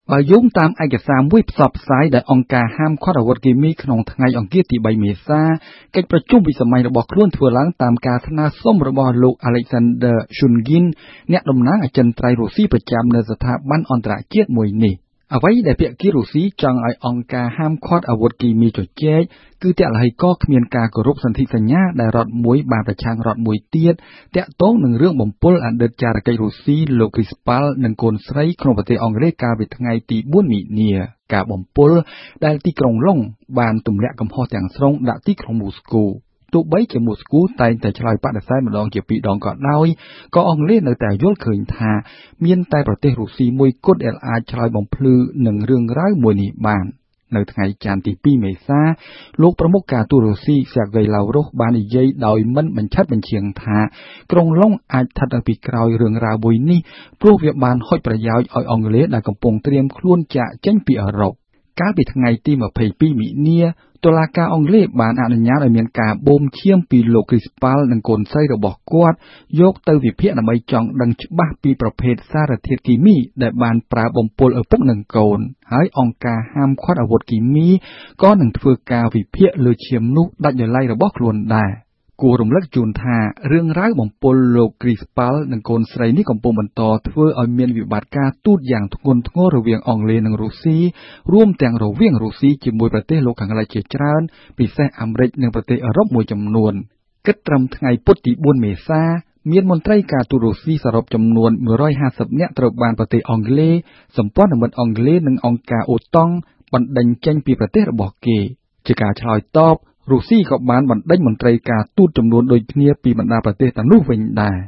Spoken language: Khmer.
បើយោងតាមឯកសារមួយផ្សព្វផ្សាយដែលអង្គការហាមឃាត់អាវុធគីមីក្នុងថ្ងៃអង្គារទី3មេសាកិច្ចប្រជុំវិសាមញ្ញរបស់ខ្លួនធ្វើឡើងតាមការស្នើសុំរបស់លោក Alexander Shulgin អ្នកតំណាងអចិន្ត្រៃយ៍រុស្ស៊ីប្រចាំនៅស្ថាប័នអន្តរជាតិមួយនេះអ្វីដែលភាគីរុស្ស៊ីចង់ឲ្យអង្គការហាមឃាត់អាវុធគីមីជជែកគឺទឡ្ហីករគ្មានការគោរពសន្ធិសញ្ញាដែលរដ្ឋមួយបានប្រឆាំងរដ្ឋមួយទៀតតាក់ទងនឹងរឿងបំពុលអតីតចារកិច្ចរុស្ស៊ីលោក Skripal និងកូនស្រីក្នុងប្រទេសអង់គ្លេសកាលពីថ្ងៃទី4មីនាការបំពុលដែលទីក្រុងឡុងបានទម្លាក់កំហុសទាំងស្រុងដាក់ទីក្រុងមូស្គូទោះបីជាមូស្គូតែងតែឆ្លើយបដិសេធម្ដងជាពីរដងក៏ដោយក៏អង់គ្លេសនៅតែយល់ឃើញថាមានតែប្រទេសរុស្ស៊ីមួយគត់ដែលអាចឆ្លើយបំភ្លឺនឹងរឿងរ៉ាវមួយនេះបាននៅថ្ងៃច័ន្ទទី2មេសាលោកប្រមុខការទូតរុស្ស៊ី Sergei Lavrov បាននិយាយដោយមិនបញ្ឆិតបញ្ឈៀងថាក្រុងឡុងអាចស្ថិតនៅពីក្រោយរឿងរ៉ាវមួយនេះព្រោះវាបានហុចប្រយោជន៍ឲ្យអង់គ្លេសដែលកំពុងត្រៀមខ្លួនចាកចេញពីអឺរ៉ុបកាលពីថ្ងៃទី22មីនាតុលាការអង់គ្លេសបានអនុញ្ញាតឲ្យមានការបូមឈាមពីលោក Skripal និងកូនស្រីរបស់គាត់យកទៅវិភាគដើម្បីចង់ដឹងច្បាស់ពីប្រភេទសារធាតុគីមីដែលបានប្រើបំពុលឪពុកនិងកូនហើយអង្គការហាមឃាត់អាវុធគីមីក៏នឹងធ្វើការវិភាគលើឈាមនោះដាច់ដោយឡែករបស់ខ្លួនដែរគួររំលឹកជូនថារឿងរ៉ាវបំពុលលោក Skripal និងកូនស្រីនេះកំពុងបន្តធ្វើឲ្យមានវិបត្តិការទូតយ៉ាងធ្ងន់ធ្ងររវាងអង់គ្លេសនិងរុស្ស៊ីរួមទាំងរវាងរុស្ស៊ីជាមួយប្រទេសលោកខាងលិចជាច្រើនពិសេសអាមេរិកនិងប្រទេសអឺរ៉ុបមួយចំនួនគិតត្រឹមថ្ងៃពុធទី4មេសាមានមន្ត្រីការទូតរុស្ស៊ីសរុបចំនួន150នាក់ត្រូវបានប្រទេសអង់គ្លេសសម្ព័ន្ធមិត្តអង់គ្លេសនិងអង្គការអូតង់បណ្តេញចេញពីប្រទេសរបស់គេជាការឆ្លើយតបរុស្ស៊ីក៏បានបណ្តេញមន្ត្រីការទូតចំនួនដូចគ្នាពីបណ្ដាប្រទេសទាំងនោះវិញដែរ